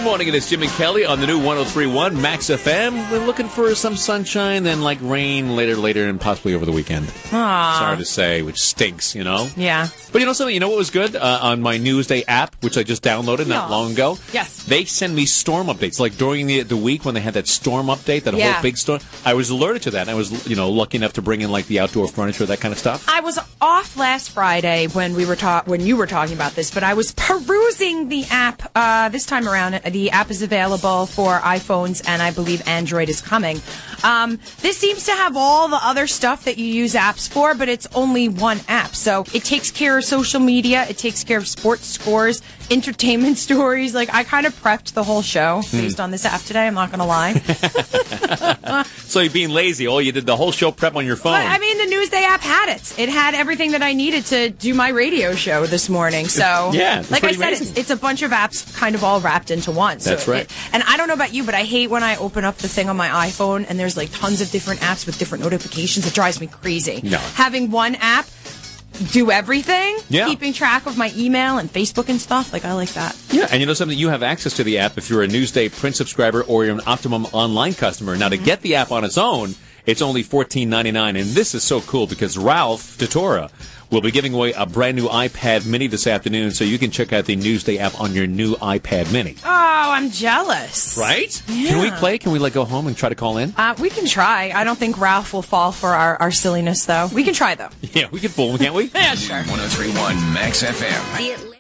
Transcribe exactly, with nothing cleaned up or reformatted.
Good morning, it is Jim and Kelly on the new one oh three point one Max F M. We're looking for some sunshine, then like rain later, later, and possibly over the weekend. Aww. Sorry to say, which stinks, you know? Yeah. But you know something? You know what was good? Uh, on my Newsday app, which I just downloaded not No. long ago. Yes. They send me storm updates. Like during the the week when they had that storm update, that Yeah. whole big storm. I was alerted to that. I was, you know, lucky enough to bring in like the outdoor furniture, that kind of stuff. I was off last Friday when we were ta- when you were talking about this, but I was perusing the app uh, this time around. The app is available for iPhones, and I believe Android is coming. Um, this seems to have all the other stuff that you use apps for, but it's only one app. So it takes care of social media, it takes care of sports scores, entertainment stories. Like, I kind of prepped the whole show based on this app today, I'm not going to lie. So you're being lazy. Oh, you did the whole show prep on your phone. But, I mean, the Newsday app had it. It had everything that I needed to do my radio show this morning. So, Yeah, it's like I pretty said, amazing. it's, it's a bunch of apps kind of all wrapped into one. So That's right. it- and I don't know about you, but I hate when I open up the thing on my iPhone and there's like tons of different apps with different notifications. It drives me crazy. No. Having one app do everything, Yeah. keeping track of my email and Facebook and stuff, like I like that. Yeah, and you know something? You have access to the app if you're a Newsday Print subscriber or you're an Optimum Online customer. Now, to get the app on its own, it's only fourteen ninety-nine, and this is so cool because Ralph Totora will be giving away a brand new iPad Mini this afternoon, so you can check out the Newsday app on your new iPad Mini. Oh, I'm jealous. Right? Yeah. Can we play? Can we like go home and try to call in? Uh, we can try. I don't think Ralph will fall for our, our silliness, though. We can try, though. Yeah, we can fool him, can't we? Yeah, sure. one oh three point one Max F M. The